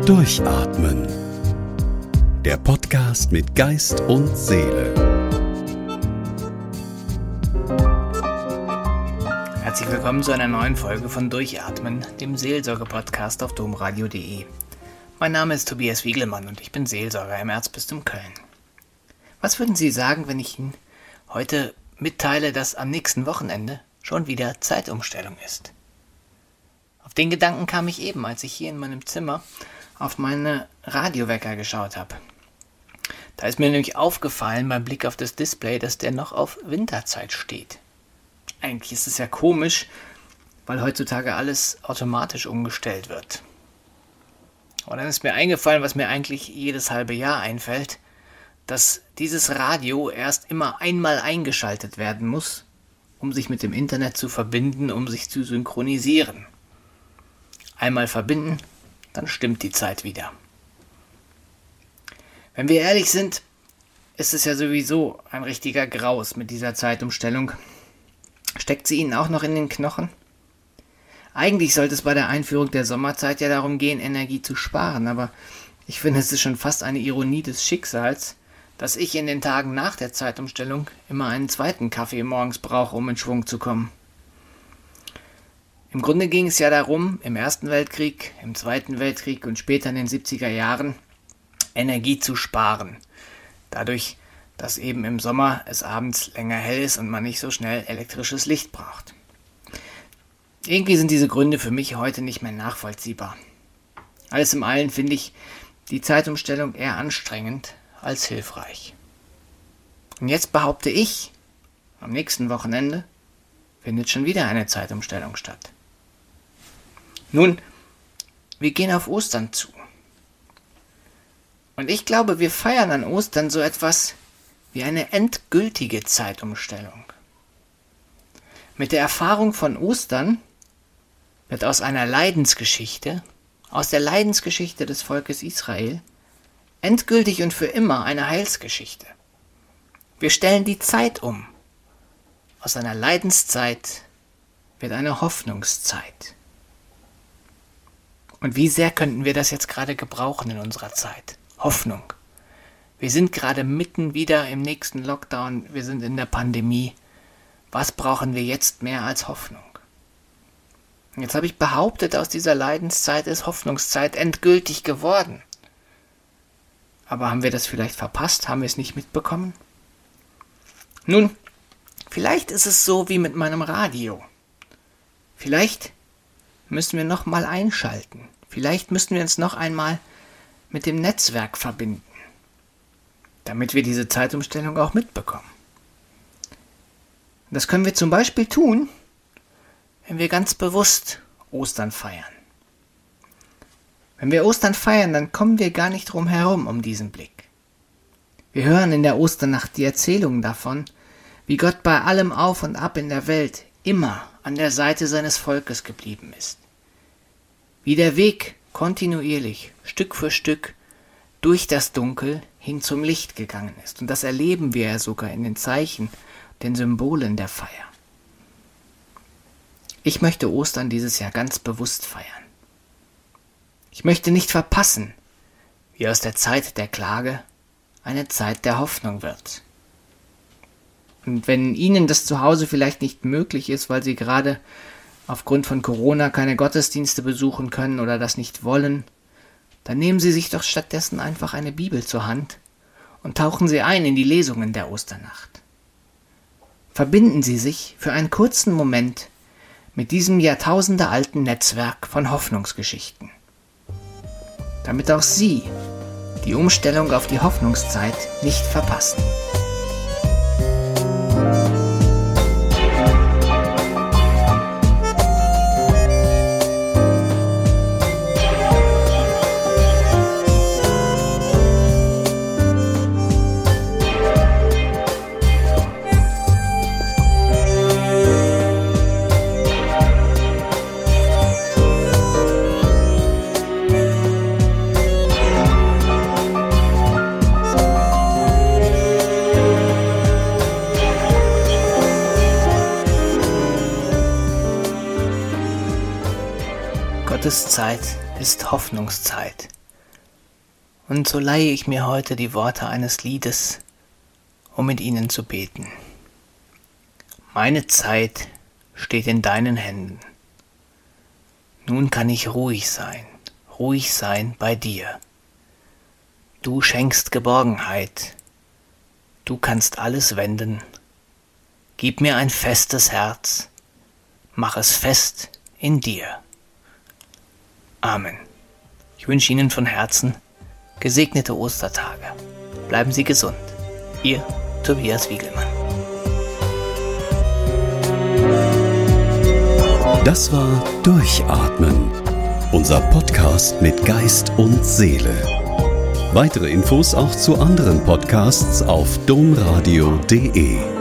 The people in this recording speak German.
Durchatmen. Der Podcast mit Geist und Seele. Herzlich willkommen zu einer neuen Folge von Durchatmen, dem Seelsorge-Podcast auf domradio.de. Mein Name ist Tobias Wiegelmann und ich bin Seelsorger im Erzbistum Köln. Was würden Sie sagen, wenn ich Ihnen heute mitteile, dass am nächsten Wochenende schon wieder Zeitumstellung ist? Auf den Gedanken kam ich eben, als ich hier in meinem Zimmer auf meine Radiowecker geschaut habe. Da ist mir nämlich aufgefallen beim Blick auf das Display, dass der noch auf Winterzeit steht. Eigentlich ist es ja komisch, weil heutzutage alles automatisch umgestellt wird. Aber dann ist mir eingefallen, was mir eigentlich jedes halbe Jahr einfällt, dass dieses Radio erst immer einmal eingeschaltet werden muss, um sich mit dem Internet zu verbinden, um sich zu synchronisieren. Einmal verbinden, dann stimmt die Zeit wieder. Wenn wir ehrlich sind, ist es ja sowieso ein richtiger Graus mit dieser Zeitumstellung. Steckt sie Ihnen auch noch in den Knochen? Eigentlich sollte es bei der Einführung der Sommerzeit ja darum gehen, Energie zu sparen, aber ich finde, es ist schon fast eine Ironie des Schicksals, dass ich in den Tagen nach der Zeitumstellung immer einen zweiten Kaffee morgens brauche, um in Schwung zu kommen. Im Grunde ging es ja darum, im Ersten Weltkrieg, im Zweiten Weltkrieg und später in den 70er Jahren Energie zu sparen. Dadurch, dass eben im Sommer es abends länger hell ist und man nicht so schnell elektrisches Licht braucht. Irgendwie sind diese Gründe für mich heute nicht mehr nachvollziehbar. Alles in allem finde ich die Zeitumstellung eher anstrengend als hilfreich. Und jetzt behaupte ich, am nächsten Wochenende findet schon wieder eine Zeitumstellung statt. Nun, wir gehen auf Ostern zu. Und ich glaube, wir feiern an Ostern so etwas wie eine endgültige Zeitumstellung. Mit der Erfahrung von Ostern wird aus einer Leidensgeschichte, aus der Leidensgeschichte des Volkes Israel, endgültig und für immer eine Heilsgeschichte. Wir stellen die Zeit um. Aus einer Leidenszeit wird eine Hoffnungszeit. Und wie sehr könnten wir das jetzt gerade gebrauchen in unserer Zeit? Hoffnung. Wir sind gerade mitten wieder im nächsten Lockdown, wir sind in der Pandemie. Was brauchen wir jetzt mehr als Hoffnung? Und jetzt habe ich behauptet, aus dieser Leidenszeit ist Hoffnungszeit endgültig geworden. Aber haben wir das vielleicht verpasst? Haben wir es nicht mitbekommen? Nun, vielleicht ist es so wie mit meinem Radio. Vielleicht müssen wir noch mal einschalten. Vielleicht müssen wir uns noch einmal mit dem Netzwerk verbinden, damit wir diese Zeitumstellung auch mitbekommen. Das können wir zum Beispiel tun, wenn wir ganz bewusst Ostern feiern. Wenn wir Ostern feiern, dann kommen wir gar nicht drum herum um diesen Blick. Wir hören in der Osternacht die Erzählungen davon, wie Gott bei allem Auf und Ab in der Welt immer an der Seite seines Volkes geblieben ist. Wie der Weg kontinuierlich, Stück für Stück, durch das Dunkel hin zum Licht gegangen ist. Und das erleben wir ja sogar in den Zeichen, den Symbolen der Feier. Ich möchte Ostern dieses Jahr ganz bewusst feiern. Ich möchte nicht verpassen, wie aus der Zeit der Klage eine Zeit der Hoffnung wird. Und wenn Ihnen das zu Hause vielleicht nicht möglich ist, weil Sie gerade aufgrund von Corona keine Gottesdienste besuchen können oder das nicht wollen, dann nehmen Sie sich doch stattdessen einfach eine Bibel zur Hand und tauchen Sie ein in die Lesungen der Osternacht. Verbinden Sie sich für einen kurzen Moment mit diesem jahrtausendealten Netzwerk von Hoffnungsgeschichten, damit auch Sie die Umstellung auf die Hoffnungszeit nicht verpassen. Gottes Zeit ist Hoffnungszeit Und so leihe ich mir heute die Worte eines Liedes, um mit ihnen zu beten. Meine Zeit steht in deinen Händen. Nun kann ich ruhig sein bei dir. Du schenkst Geborgenheit, du kannst alles wenden. Gib mir ein festes Herz, mach es fest in dir. Amen. Ich wünsche Ihnen von Herzen gesegnete Ostertage. Bleiben Sie gesund. Ihr Tobias Wiegelmann. Das war Durchatmen, unser Podcast mit Geist und Seele. Weitere Infos auch zu anderen Podcasts auf domradio.de.